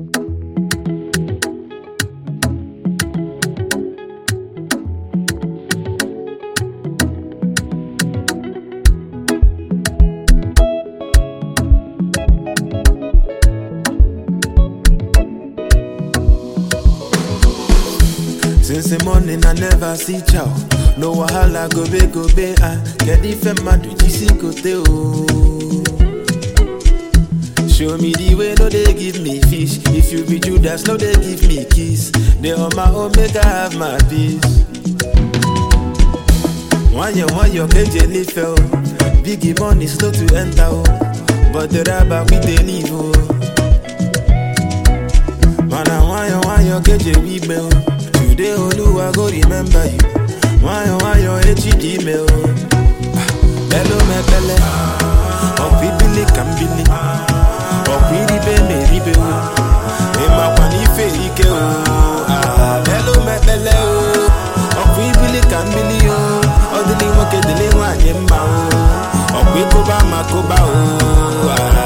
Since the morning I never see chow. No wahala go be get if mad with kote oh. Show me the way, no they give me fish. If you be Judas, no they give me kiss. They on my own make I have my peace. One year, KJ fell. Biggie money slow to enter oh. But the rabba we they leave oh. Man I want your KJ we bell. Today Oluwa go remember you. Why your HD mail? Hello me pele. Opibili kambili. Opiri be me ribe o. E ma kwani fe ike o. Hello me pele o. Opibili kambili o. Odili moke dele wa nyemba o. Opi koba makoba o.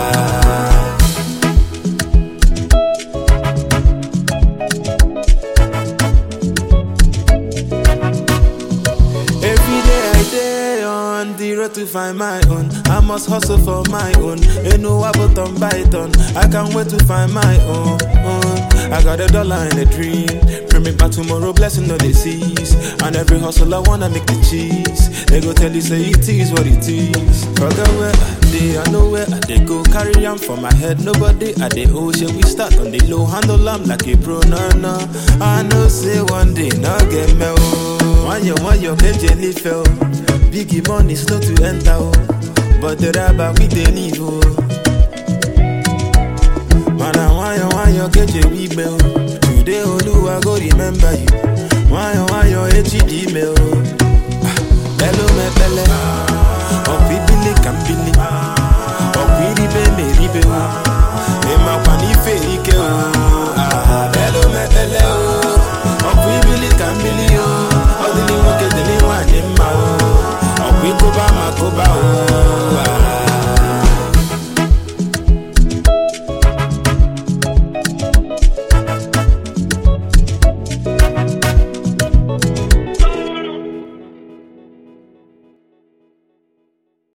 To find my own, I must hustle for my own. Ain't no button by ton. I can't wait to find my own. I got $1 in a dream. Bring me back tomorrow, blessing no disease. And every hustle I wanna make the cheese. They go tell you say it is what it is. Forget where I dey, I know where I dey go. Carry am for my head, nobody at the ocean. We start on the low, handle am like a pro. No. I know say one day, no get me oh. One year, KJ fell. Biggie money slow to enter oh. But the rabba we they leave oh. Man I want your KJ we bell. Today Oluwa go remember you. Why your HD mail.